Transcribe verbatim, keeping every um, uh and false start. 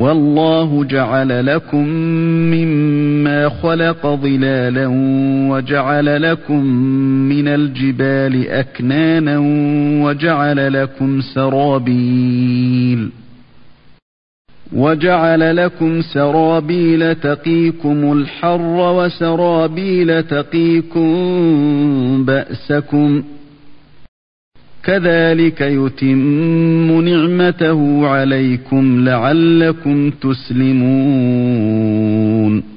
والله جعل لكم مما خلق ظلالا وجعل لكم من الجبال أكنانا وجعل لكم سرابيل وجعل لكم سرابيل تقيكم الحر وسرابيل تقيكم بأسكم كذلك يتم نعمته عليكم لعلكم تسلمون